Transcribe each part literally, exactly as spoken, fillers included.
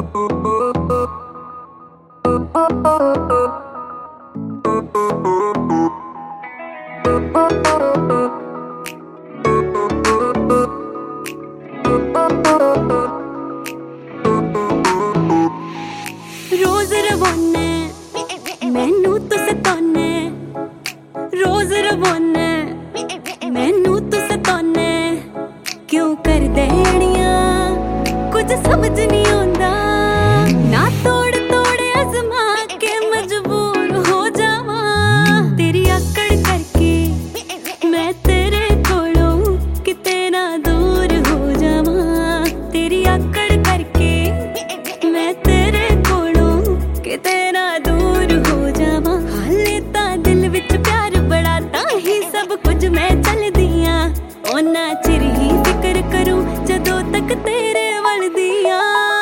रोज रवाने मैनू तू सताने, रोज रवाने मैनू तू सताने, क्यों कर देनिया कुछ समझ नहीं आंदा, ना तोड़ तोड़ आजमा के मजबूर हो जावा, तेरी आकड़ करके मैं तेरे कोलों किते ना दूर हो जावा, तेरी आकड़ करके मैं तेरे कोलों किते ना दूर हो जावा, हाले तां दिल विच प्यार बड़ा तां ही सब कुछ मैं चलदियां, ओना चिर ही फिक्र करूं जदों तक तेरे वल दियां।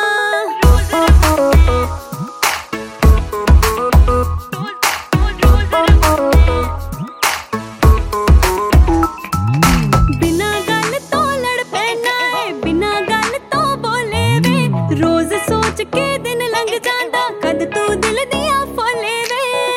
बिना गल तो लड़ पैना है, बिना गल तो बोले वे, रोज सोच के दिन लंघ जांदा कद तू दिल दिया फोले वे,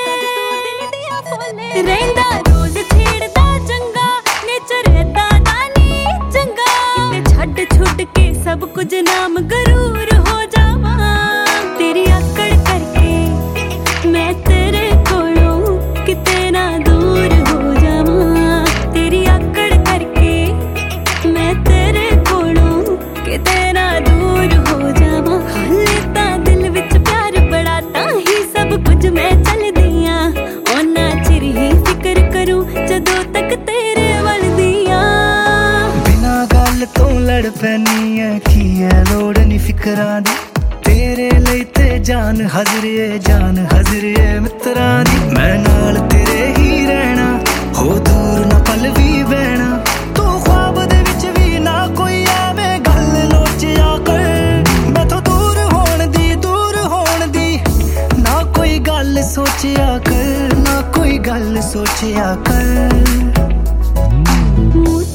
रहिंदा रोज छेड़दा चंगा नेचर दा नी चंगा, छड्ड छुड के सब कुछ नाम गरूर हो जावा, तेरी आकड़ करके मैं तेरे कोलों किते ना दूर हो जावा, तेरी आकड़ करके मैं तेरे कोलों किते ना दूर हो जावा, हाले तां दिल विच प्यार बड़ा तां ही सब कुछ मैं चलदियां, ओना चिर ही फिक्र करूं जदों तक तेरे वल दियां। बिना गल तो लड़ पैनी है की है लोड़ नी फिकरां दी, तेरे लिए ते जान हाज़र है, जान हाज़र है मित्रां दी, मैं नाल तेरे ही रहना हो दूर ना पल भी बहना, तू ख्वाब दे विच भी ना कोई आवे गल लोचिया कर, मैथों दूर होण दी दूर होण दी ना कोई गल सोचिया कर, ना कोई गल सोचिया कर।